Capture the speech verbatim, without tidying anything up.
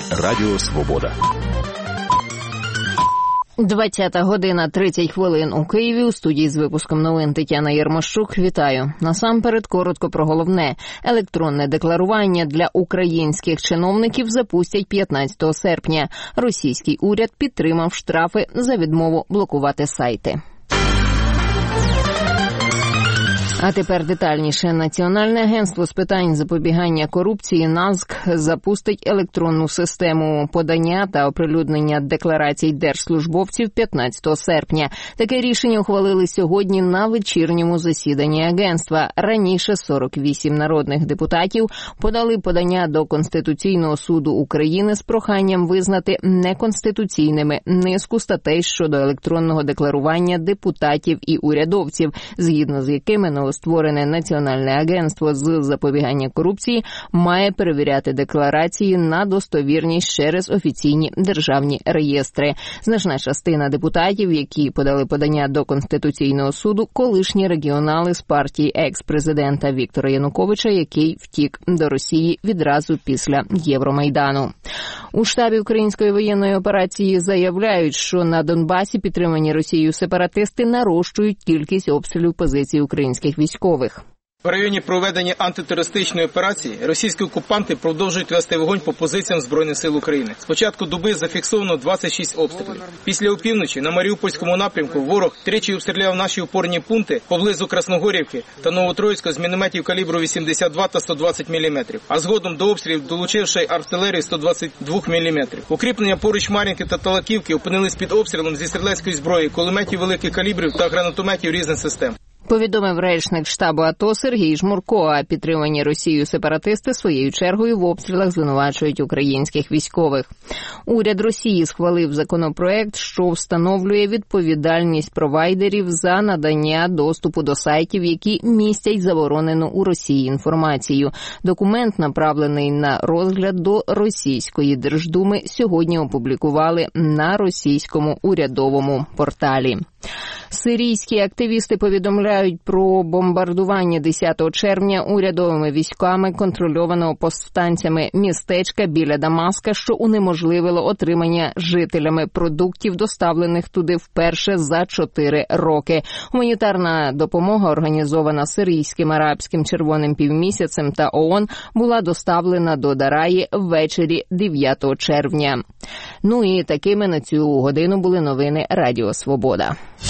Радіо Свобода. двадцята година тридцять хвилин у Києві. У студії з випуском новин Тетяна Єрмощук. Вітаю. Насамперед, коротко про головне. Електронне декларування для українських чиновників запустять п'ятнадцятого серпня. Російський уряд підтримав штрафи за відмову блокувати сайти. А тепер детальніше. Національне агентство з питань запобігання корупції НАЗК запустить електронну систему подання та оприлюднення декларацій держслужбовців п'ятнадцятого серпня. Таке рішення ухвалили сьогодні на вечірньому засіданні агентства. Раніше сорок вісім народних депутатів подали подання до Конституційного суду України з проханням визнати неконституційними низку статей щодо електронного декларування депутатів і урядовців, згідно з якими на створене Національне агентство з запобігання корупції має перевіряти декларації на достовірність через офіційні державні реєстри. Значна частина депутатів, які подали подання до Конституційного суду, колишні регіонали з партії екс-президента Віктора Януковича, який втік до Росії відразу після Євромайдану. У штабі української воєнної операції заявляють, що на Донбасі підтримані Росією сепаратисти нарощують кількість обстрілів позицій українських військових. В районі проведення антитерористичної операції російські окупанти продовжують вести вогонь по позиціям Збройних сил України. З початку доби зафіксовано двадцять шість обстрілів. Після опівночі на Маріупольському напрямку ворог тричі обстріляв наші опорні пункти поблизу Красногорівки та Новотроїцька з мінометів калібру вісімдесят два та сто двадцять міліметрів. А згодом до обстрілів долучив ще й артилерію сто двадцять два міліметрів. Укріплення поруч Мар'їнки та Талаківки опинились під обстрілом зі стрілецької зброї, кулеметів великих калібрів та гранатометів різних систем. Повідомив речник штабу АТО Сергій Жмурко, а підтримані Росією сепаратисти своєю чергою в обстрілах звинувачують українських військових. Уряд Росії схвалив законопроект, що встановлює відповідальність провайдерів за надання доступу до сайтів, які містять заборонену у Росії інформацію. Документ, направлений на розгляд до Російської Держдуми, сьогодні опублікували на російському урядовому порталі. Сирійські активісти повідомляють про бомбардування десятого червня урядовими військами контрольованого повстанцями містечка біля Дамаска, що унеможливило отримання жителями продуктів, доставлених туди вперше за чотири роки. Гуманітарна допомога, організована Сирійським арабським червоним півмісяцем та ООН, була доставлена до Дараї ввечері дев'ятого червня. Ну і такими на цю годину були новини Радіо Свобода.